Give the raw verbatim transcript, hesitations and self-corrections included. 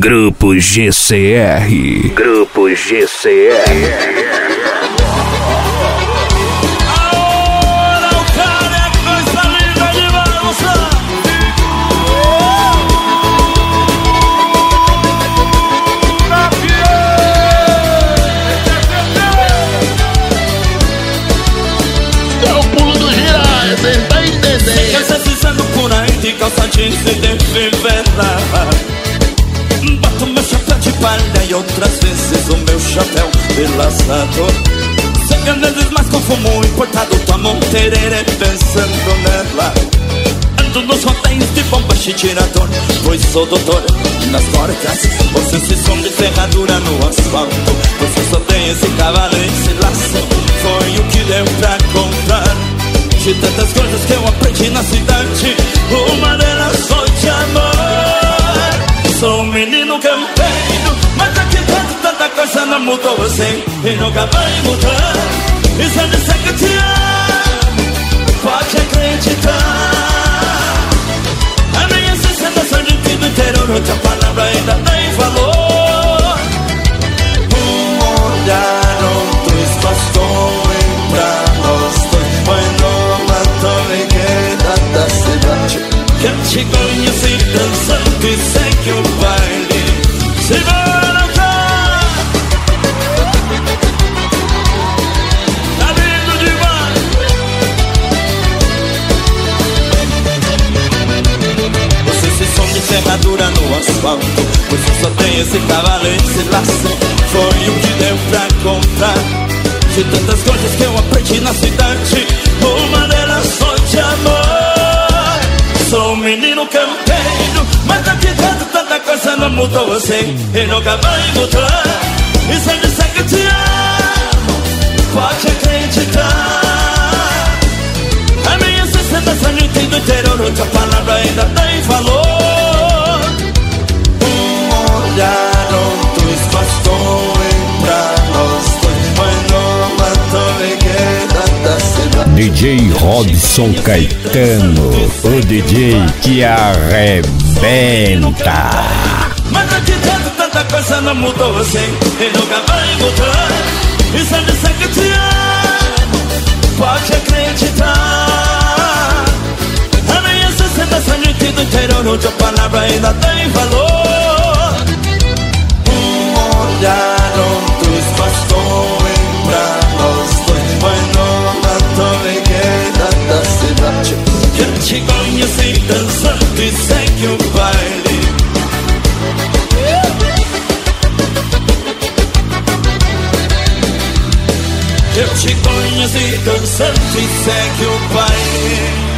Grupo G C R. Grupo G C R. De calça jeans e de fivela, boto meu chapéu de palha e outras vezes o meu chapéu de laçador. Cem vezes mais com fumo importado, tomo um tereré pensando nela. Ando nos roteiros de bomba tirador, pois sou doutor nas cordas. Você se som de ferradura no asfalto, você só tem esse cavalo e esse laço. Foi o que deu pra comprar de tantas coisas que eu aprendi na cidade, uma delas foi de amor. Sou um menino campeiro, mas aqui dentro tanta coisa não mudou assim e nunca vai mudar. E se eu disser que te amo, pode acreditar. A minha sensação de vida inteira, outra palavra ainda tem valor. Um olhar, outro espaço pra nós dois, mas não da cidade. Que eu te conheci dançando e segue o baile. Se vai cá, tá lindo demais. Você se som de ferradura no asfalto, você só tem esse cavalo e esse laço. Foi o que deu pra comprar de tantas coisas que eu aprendi na cidade, uma delas foi de amor. Sou um menino campeiro, mas aqui dentro tanta coisa não mudou assim e nunca vai mudar. E se eu disser que te amo, pode acreditar. A minha sensação de vida interior, outra palavra ainda tem valor. Um olhar, outro espaço pra nós dois, mas não matou ninguém da cidade. D J Robson Caetano, o D J que arrebenta. Mas aqui dentro tanta coisa não mudou assim e nunca vai mudar. E se eu disser que te amo, pode acreditar. A minha sensação de vida interior, outra palavra ainda tem valor. Um olhar, outro espaço pra nós dois, mas não matou ninguém da cidade. Que eu te conheci dançando e segue o baile. Eu te conheci dançando e segue o baile.